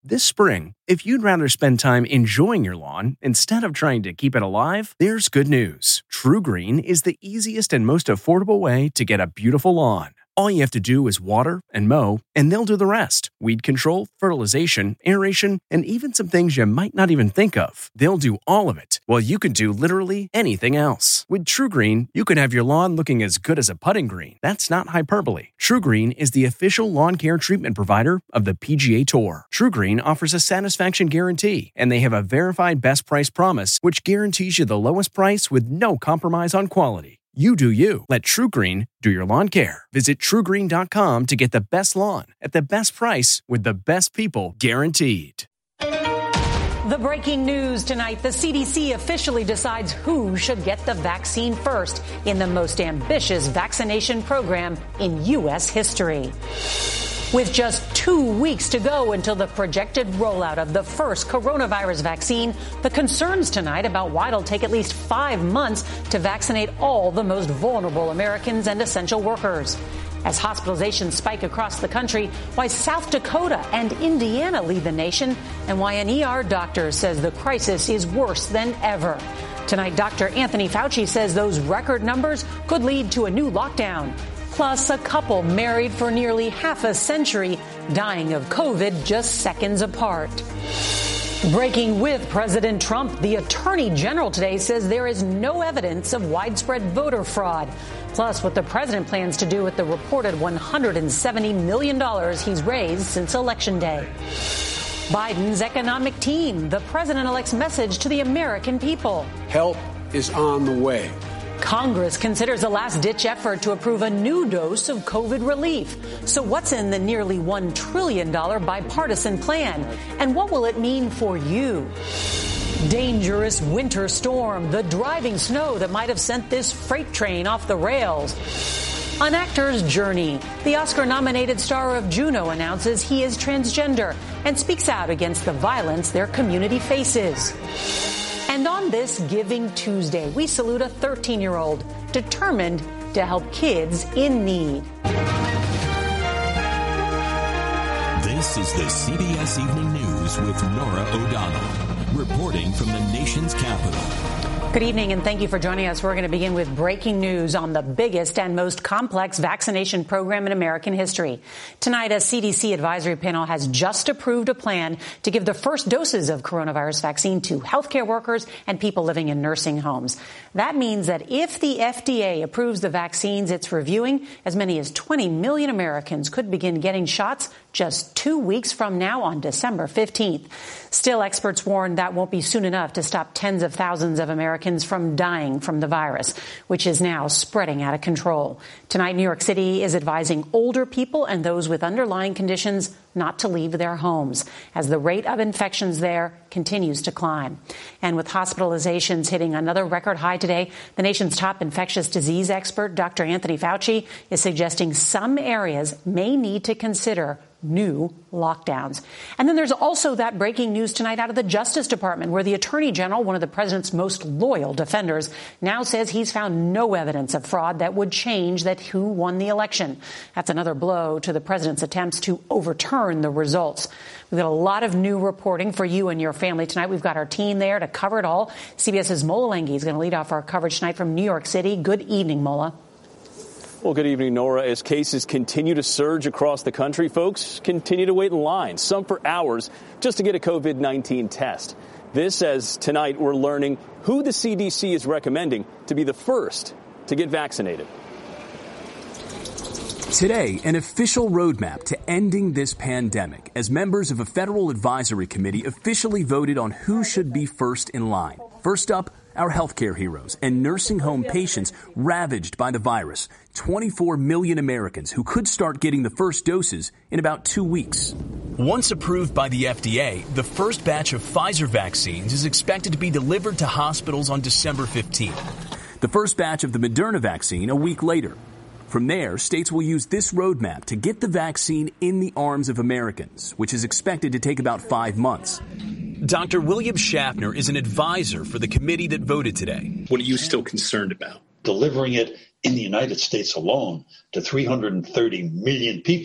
This spring, if you'd rather spend time enjoying your lawn instead of trying to keep it alive, there's good news. TruGreen is the easiest and most affordable way to get a beautiful lawn. All you have to do is water and mow, and they'll do the rest. Weed control, fertilization, aeration, and even some things you might not even think of. They'll do all of it, while you can do literally anything else. With TruGreen, you can have your lawn looking as good as a putting green. That's not hyperbole. TruGreen is the official lawn care treatment provider of the PGA Tour. TruGreen offers a satisfaction guarantee, and they have a verified best price promise, which guarantees you the lowest price with no compromise on quality. You do you. Let TruGreen do your lawn care. Visit TruGreen.com to get the best lawn at the best price with the best people guaranteed. The breaking news tonight, the CDC officially decides who should get the vaccine first in the most ambitious vaccination program in U.S. history. With just 2 weeks to go until the projected rollout of the first coronavirus vaccine, the concerns tonight about why it'll take at least 5 months to vaccinate all the most vulnerable Americans and essential workers. As hospitalizations spike across the country, why South Dakota and Indiana lead the nation, and why an ER doctor says the crisis is worse than ever. Tonight, Dr. Anthony Fauci says those record numbers could lead to a new lockdown. Plus, a couple married for nearly half a century dying of COVID just seconds apart. Breaking with President Trump, the Attorney General today says there is no evidence of widespread voter fraud. Plus, what the president plans to do with the reported $170 million he's raised since Election Day. Biden's economic team, the president-elect's message to the American people. Help is on the way. Congress considers a last-ditch effort to approve a new dose of COVID relief. So what's in the nearly $1 trillion bipartisan plan? And what will it mean for you? Dangerous winter storm, the driving snow that might have sent this freight train off the rails. An actor's journey. The Oscar-nominated star of Juno announces he is transgender and speaks out against the violence their community faces. And on this Giving Tuesday, we salute a 13-year-old determined to help kids in need. This is the CBS Evening News with Norah O'Donnell, reporting from the nation's capital. Good evening, and thank you for joining us. We're going to begin with breaking news on the biggest and most complex vaccination program in American history. Tonight, a CDC advisory panel has just approved a plan to give the first doses of coronavirus vaccine to healthcare workers and people living in nursing homes. That means that if the FDA approves the vaccines it's reviewing, as many as 20 million Americans could begin getting shots just 2 weeks from now on December 15th. Still, experts warn that won't be soon enough to stop tens of thousands of Americans from dying from the virus, which is now spreading out of control. Tonight, New York City is advising older people and those with underlying conditions not to leave their homes as the rate of infections there continues to climb. And with hospitalizations hitting another record high today, the nation's top infectious disease expert, Dr. Anthony Fauci, is suggesting some areas may need to consider new lockdowns. And then there's also that breaking news tonight out of the Justice Department, where the Attorney General, one of the president's most loyal defenders, now says he's found no evidence of fraud that would change that who won the election. That's another blow to the president's attempts to overturn the results. We've got a lot of new reporting for you and your family tonight. We've got our team there to cover it all. CBS's Mola Lenghi is going to lead off our coverage tonight from New York City. Good evening, Mola. Well, good evening, Nora. As cases continue to surge across the country, folks continue to wait in line, some for hours, just to get a COVID-19 test. This as tonight we're learning who the CDC is recommending to be the first to get vaccinated. Today, an official roadmap to ending this pandemic as members of a federal advisory committee officially voted on who should be first in line. First up, our healthcare heroes and nursing home patients ravaged by the virus. 24 million Americans who could start getting the first doses in about 2 weeks. Once approved by the FDA, the first batch of Pfizer vaccines is expected to be delivered to hospitals on December 15th. The first batch of the Moderna vaccine a week later. From there, states will use this roadmap to get the vaccine in the arms of Americans, which is expected to take about 5 months. Dr. William Schaffner is an advisor for the committee that voted today. What are you still concerned about? Delivering it in the United States alone to 330 million people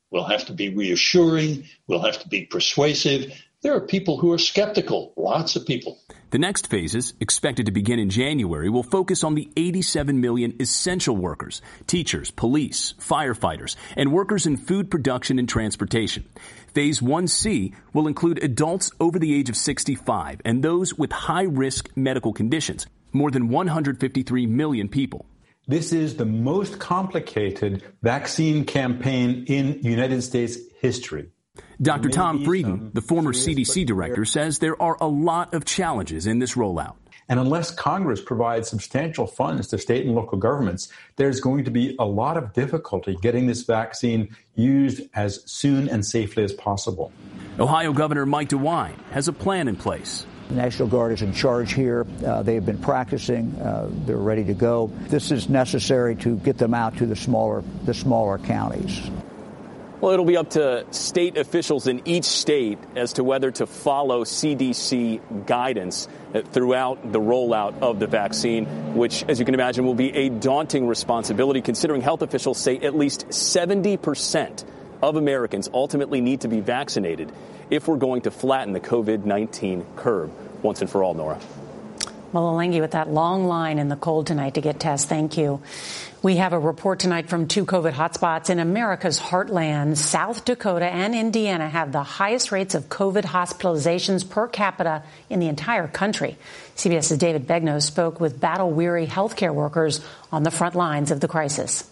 We'll have to be reassuring. We'll have to be persuasive. There are people who are skeptical, lots of people. The next phases, expected to begin in January, will focus on the 87 million essential workers, teachers, police, firefighters, and workers in food production and transportation. Phase 1C will include adults over the age of 65 and those with high-risk medical conditions, more than 153 million people. This is the most complicated vaccine campaign in United States history. Dr. Tom Frieden, the former CDC director, says there are a lot of challenges in this rollout. And unless Congress provides substantial funds to state and local governments, there's going to be a lot of difficulty getting this vaccine used as soon and safely as possible. Ohio Governor Mike DeWine has a plan in place. The National Guard is in charge here. They've been practicing. They're ready to go. This is necessary to get them out to the smaller counties. Well, it'll be up to state officials in each state as to whether to follow CDC guidance throughout the rollout of the vaccine, which, as you can imagine, will be a daunting responsibility, considering health officials say at least 70% of Americans ultimately need to be vaccinated if we're going to flatten the COVID-19 curve once and for all, Nora. Well, Olengi, with that long line in the cold tonight to get tests, thank you. We have a report tonight from two COVID hotspots in America's heartland. South Dakota and Indiana have the highest rates of COVID hospitalizations per capita in the entire country. CBS's David Begnaud spoke with battle-weary healthcare workers on the front lines of the crisis.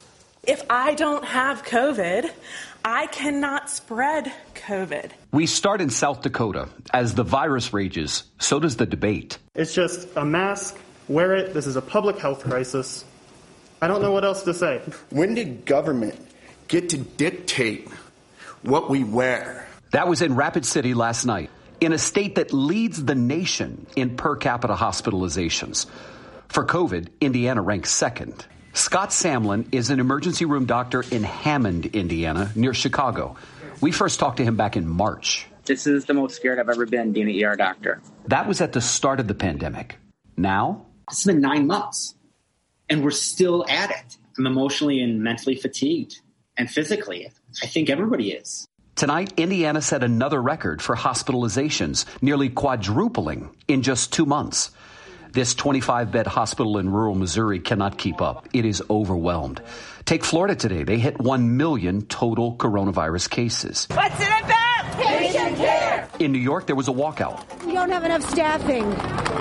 If I don't have COVID, I cannot spread COVID. We start in South Dakota. As the virus rages, so does the debate. It's just a mask, wear it. This is a public health crisis. I don't know what else to say. When did government get to dictate what we wear? That was in Rapid City last night, in a state that leads the nation in per capita hospitalizations. For COVID, Indiana ranks second. Scott Samlin is an emergency room doctor in Hammond, Indiana, near Chicago. We first talked to him back in March. This is the most scared I've ever been being an ER doctor. That was at the start of the pandemic. Now? It's been 9 months, and we're still at it. I'm emotionally and mentally fatigued, and physically. I think everybody is. Tonight, Indiana set another record for hospitalizations, nearly quadrupling in just 2 months. This 25-bed hospital in rural Missouri cannot keep up. It is overwhelmed. Take Florida today. They hit 1 million total coronavirus cases. What's it about? Patient care. In New York, there was a walkout. We don't have enough staffing,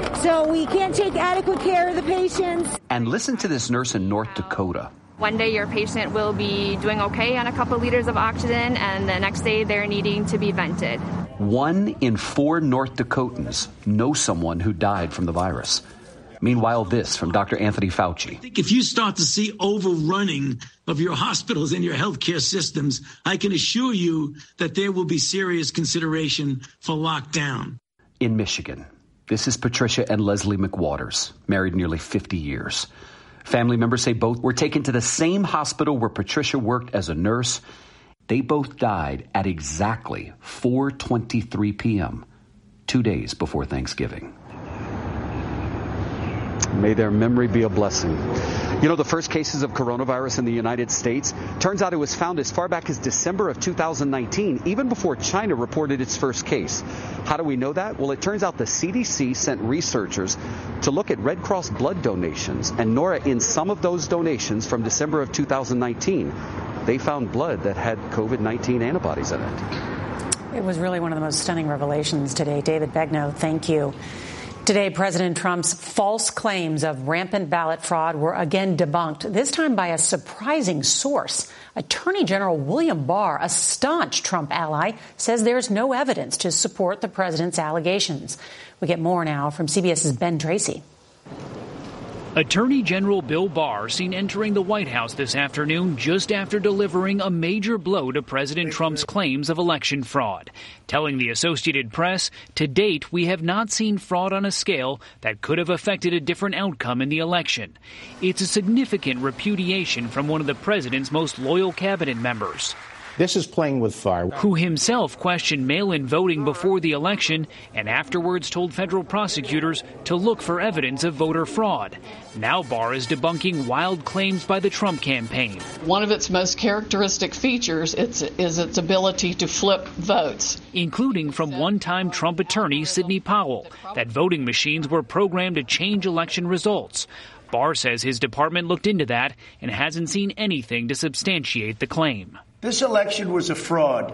so we can't take adequate care of the patients. And listen to this nurse in North Dakota. One day your patient will be doing okay on a couple liters of oxygen, and the next day they're needing to be vented. 1 in 4 North Dakotans know someone who died from the virus. Meanwhile, this from Dr. Anthony Fauci. I think if you start to see overrunning of your hospitals and your healthcare systems, I can assure you that there will be serious consideration for lockdown. In Michigan, this is Patricia and Leslie McWaters, married nearly 50 years. Family members say both were taken to the same hospital where Patricia worked as a nurse. They both died at exactly 4:23 p.m., 2 days before Thanksgiving. May their memory be a blessing. You know, the first cases of coronavirus in the United States, turns out it was found as far back as December of 2019, even before China reported its first case. How do we know that? Well, it turns out the CDC sent researchers to look at Red Cross blood donations. And Nora, in some of those donations from December of 2019, they found blood that had COVID-19 antibodies in it. It was really one of the most stunning revelations today. David Begnaud, thank you. Today, President Trump's false claims of rampant ballot fraud were again debunked, this time by a surprising source. Attorney General William Barr, a staunch Trump ally, says there's no evidence to support the president's allegations. We get more now from CBS's Ben Tracy. Attorney General Bill Barr seen entering the White House this afternoon just after delivering a major blow to President Trump's claims of election fraud, telling the Associated Press, to date, we have not seen fraud on a scale that could have affected a different outcome in the election. It's a significant repudiation from one of the president's most loyal cabinet members. This is playing with fire. Who himself questioned mail-in voting before the election and afterwards told federal prosecutors to look for evidence of voter fraud. Now Barr is debunking wild claims by the Trump campaign. One of its most characteristic features is its ability to flip votes. Including from one-time Trump attorney Sidney Powell, that voting machines were programmed to change election results. Barr says his department looked into that and hasn't seen anything to substantiate the claim. This election was a fraud.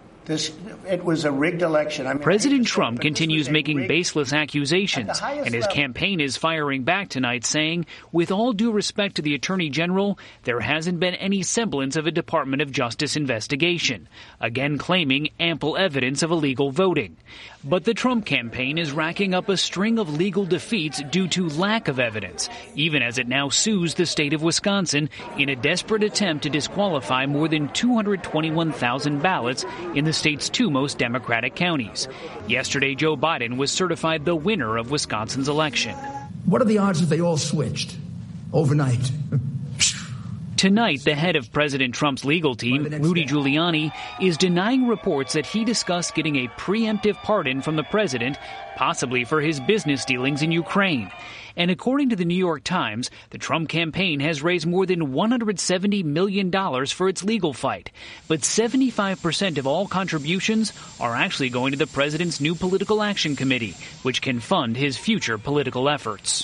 It was a rigged election. President Trump continues making baseless accusations, and his campaign is firing back tonight, saying, with all due respect to the Attorney General, there hasn't been any semblance of a Department of Justice investigation, again claiming ample evidence of illegal voting. But the Trump campaign is racking up a string of legal defeats due to lack of evidence, even as it now sues the state of Wisconsin in a desperate attempt to disqualify more than 221,000 ballots in the state's two most Democratic counties. Yesterday, Joe Biden was certified the winner of Wisconsin's election. What are the odds that they all switched overnight? Tonight, the head of President Trump's legal team, Rudy Giuliani, is denying reports that he discussed getting a preemptive pardon from the president, possibly for his business dealings in Ukraine. And according to the New York Times, the Trump campaign has raised more than $170 million for its legal fight. But 75% of all contributions are actually going to the president's new Political Action Committee, which can fund his future political efforts.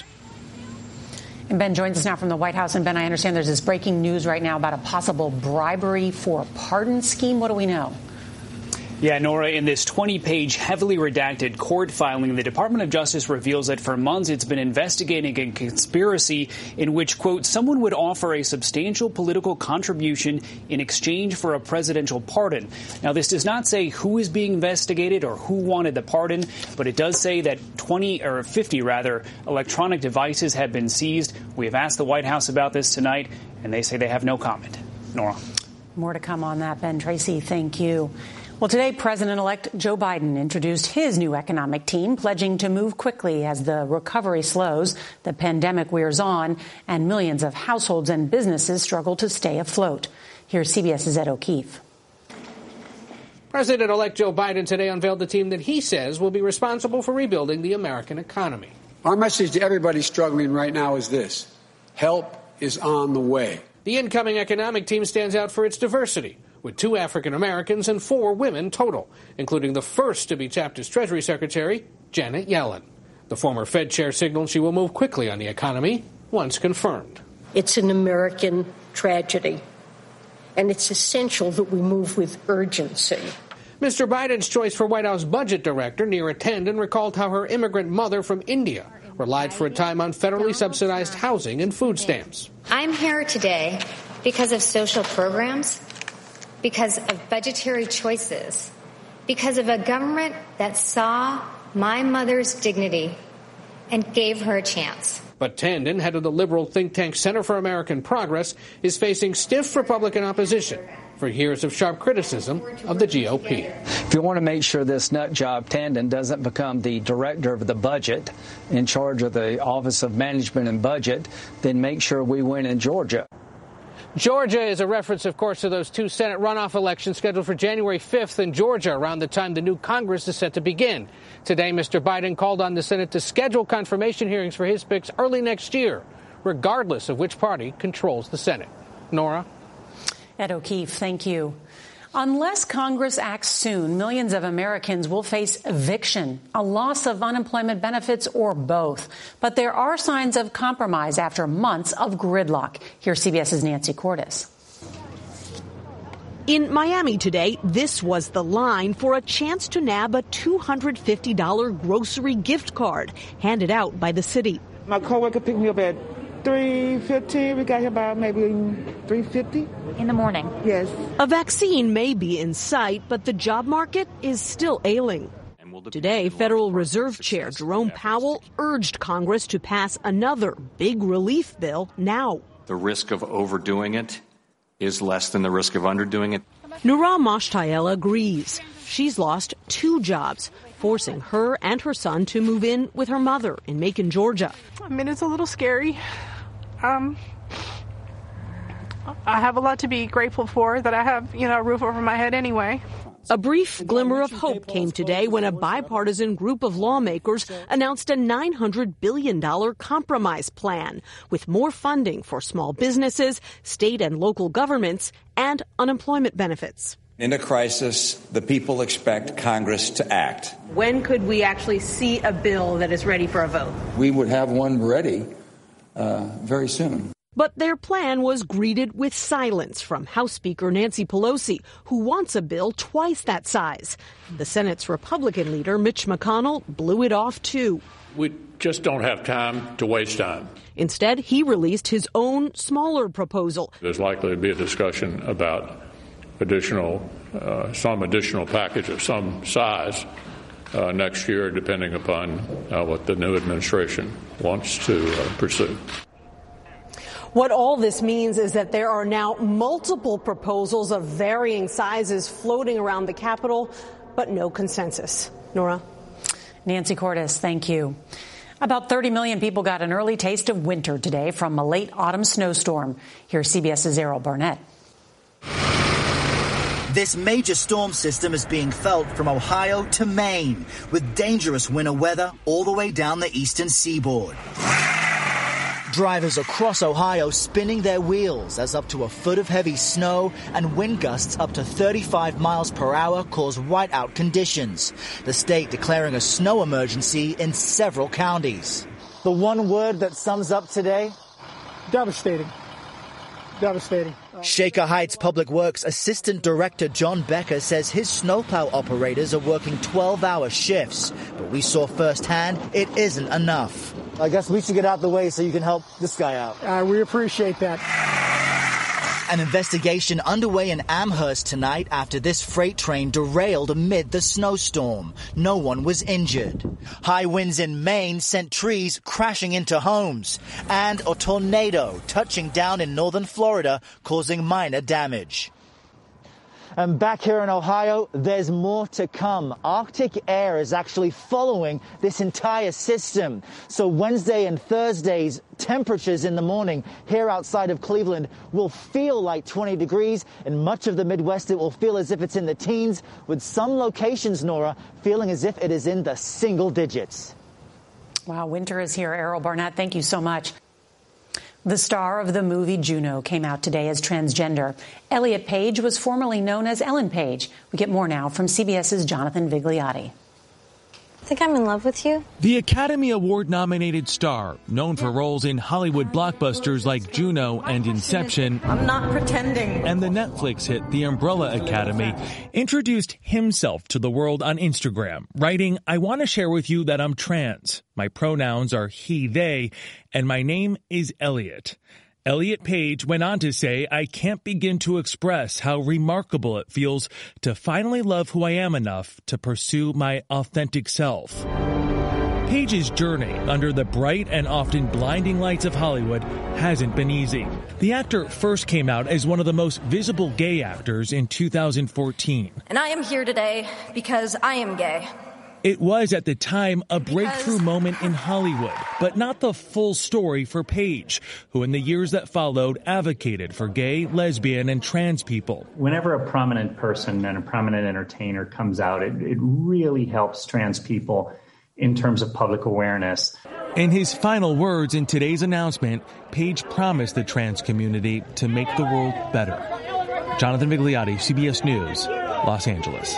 And Ben joins us now from the White House. And Ben, I understand there's this breaking news right now about a possible bribery for a pardon scheme. What do we know? Yeah, Nora, in this 20-page, heavily redacted court filing, the Department of Justice reveals that for months it's been investigating a conspiracy in which, quote, someone would offer a substantial political contribution in exchange for a presidential pardon. Now, this does not say who is being investigated or who wanted the pardon, but it does say that 50 electronic devices have been seized. We have asked the White House about this tonight, and they say they have no comment. Nora. More to come on that, Ben. Tracy, thank you. Well, today, President-elect Joe Biden introduced his new economic team, pledging to move quickly as the recovery slows, the pandemic wears on, and millions of households and businesses struggle to stay afloat. Here's CBS's Ed O'Keefe. President-elect Joe Biden today unveiled the team that he says will be responsible for rebuilding the American economy. Our message to everybody struggling right now is this: help is on the way. The incoming economic team stands out for its diversity, with 2 African Americans and 4 women total, including the first to be tapped as Treasury Secretary, Janet Yellen. The former Fed chair signaled she will move quickly on the economy once confirmed. It's an American tragedy, and it's essential that we move with urgency. Mr. Biden's choice for White House budget director, Neera Tanden, recalled how her immigrant mother from India relied for a time on federally subsidized housing and food stamps. I'm here today because of social programs, because of budgetary choices, because of a government that saw my mother's dignity and gave her a chance. But Tanden, head of the liberal think tank Center for American Progress, is facing stiff Republican opposition for years of sharp criticism of the GOP. If you want to make sure this nut job Tanden doesn't become the director of the budget in charge of the Office of Management and Budget, then make sure we win in Georgia. Georgia is a reference, of course, to those 2 Senate runoff elections scheduled for January 5th in Georgia, around the time the new Congress is set to begin. Today, Mr. Biden called on the Senate to schedule confirmation hearings for his picks early next year, regardless of which party controls the Senate. Nora? Ed O'Keefe, thank you. Unless Congress acts soon, millions of Americans will face eviction, a loss of unemployment benefits, or both. But there are signs of compromise after months of gridlock. Here's CBS's Nancy Cordes. In Miami today, this was the line for a chance to nab a $250 grocery gift card handed out by the city. My coworker picked me up at 3:15. We got here by maybe 3:50 in the morning. Yes. A vaccine may be in sight, but the job market is still ailing. Today, Federal Reserve Chair Jerome Powell urged Congress to pass another big relief bill now. The risk of overdoing it is less than the risk of underdoing it. Nura Mashtayel agrees. She's lost 2 jobs, forcing her and her son to move in with her mother in Macon, Georgia. I mean, it's a little scary. I have a lot to be grateful for, that I have, a roof over my head anyway. A brief glimmer of hope came today when a bipartisan group of lawmakers announced a $900 billion compromise plan with more funding for small businesses, state and local governments, and unemployment benefits. In a crisis, the people expect Congress to act. When could we actually see a bill that is ready for a vote? We would have one ready very soon. But their plan was greeted with silence from House Speaker Nancy Pelosi, who wants a bill twice that size. The Senate's Republican leader, Mitch McConnell, blew it off, too. We just don't have time to waste time. Instead, he released his own smaller proposal. There's likely to be a discussion about some additional package of some size next year, depending upon what the new administration wants to pursue. What all this means is that there are now multiple proposals of varying sizes floating around the Capitol, but no consensus. Nora? Nancy Cordes, thank you. About 30 million people got an early taste of winter today from a late autumn snowstorm. Here's CBS's Errol Barnett. This major storm system is being felt from Ohio to Maine, with dangerous winter weather all the way down the eastern seaboard. Drivers across Ohio spinning their wheels as up to a foot of heavy snow and wind gusts up to 35 miles per hour cause whiteout conditions. The state declaring a snow emergency in several counties. The one word that sums up today? Devastating. Devastating. Shaker Heights Public Works Assistant Director John Becker says his snowplow operators are working 12-hour shifts, but we saw firsthand it isn't enough. I guess we should get out the way so you can help this guy out. We appreciate that. An investigation underway in Amherst tonight after this freight train derailed amid the snowstorm. No one was injured. High winds in Maine sent trees crashing into homes, and a tornado touching down in northern Florida, causing minor damage. And back here in Ohio, there's more to come. Arctic air is actually following this entire system. So Wednesday and Thursday's temperatures in the morning here outside of Cleveland will feel like 20 degrees. In much of the Midwest, it will feel as if it's in the teens, with some locations, Nora, feeling as if it is in the single digits. Wow, winter is here. Errol Barnett, thank you so much. The star of the movie Juno came out today as transgender. Elliot Page was formerly known as Ellen Page. We get more now from CBS's Jonathan Vigliotti. I think I'm in love with you. The Academy Award-nominated star, known for roles in Hollywood blockbusters like Juno and Inception. I'm not pretending. And the Netflix hit The Umbrella Academy, introduced himself to the world on Instagram, writing, "I want to share with you that I'm trans. My pronouns are he, they, and my name is Elliot." Elliot Page went on to say, "I can't begin to express how remarkable it feels to finally love who I am enough to pursue my authentic self." Page's journey under the bright and often blinding lights of Hollywood hasn't been easy. The actor first came out as one of the most visible gay actors in 2014. And I am here today because I am gay. It was, at the time, a breakthrough moment in Hollywood, but not the full story for Page, who in the years that followed advocated for gay, lesbian, and trans people. Whenever a prominent person and a prominent entertainer comes out, it really helps trans people in terms of public awareness. In his final words in today's announcement, Page promised the trans community to make the world better. Jonathan Vigliotti, CBS News, Los Angeles.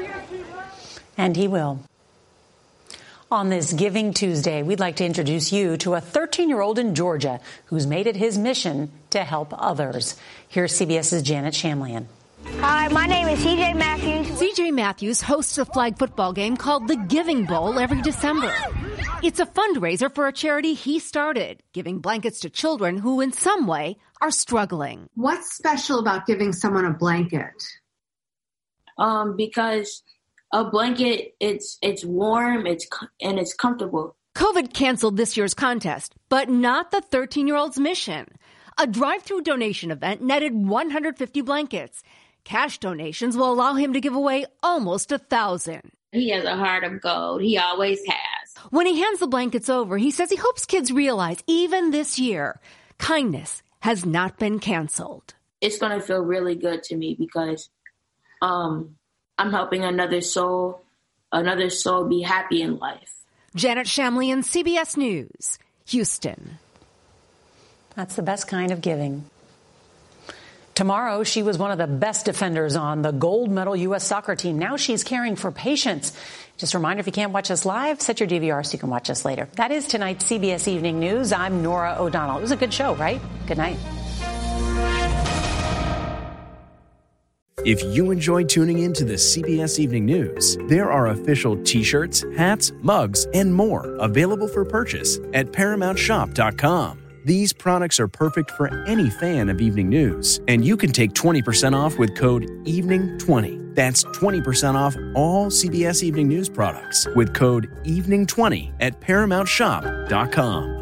And he will. On this Giving Tuesday, we'd like to introduce you to a 13-year-old in Georgia who's made it his mission to help others. Here's CBS's Janet Shamlian. Hi, my name is CJ Matthews. CJ Matthews hosts a flag football game called the Giving Bowl every December. It's a fundraiser for a charity he started, giving blankets to children who in some way are struggling. What's special about giving someone a blanket? Because a blanket, it's warm, and it's comfortable. COVID canceled this year's contest, but not the 13-year-old's mission. A drive-through donation event netted 150 blankets. Cash donations will allow him to give away almost 1,000. He has a heart of gold. He always has. When he hands the blankets over, he says he hopes kids realize, even this year, kindness has not been canceled. it's going to feel really good to me because I'm helping another soul be happy in life. Janet Shamlian, CBS News, Houston. That's the best kind of giving. Tomorrow, she was one of the best defenders on the gold medal U.S. soccer team. Now she's caring for patients. Just a reminder, if you can't watch us live, set your DVR so you can watch us later. That is tonight's CBS Evening News. I'm Norah O'Donnell. It was a good show, right? Good night. If you enjoyed tuning in to the CBS Evening News, there are official t-shirts, hats, mugs, and more available for purchase at ParamountShop.com. These products are perfect for any fan of evening news, and you can take 20% off with code EVENING20. That's 20% off all CBS Evening News products with code EVENING20 at ParamountShop.com.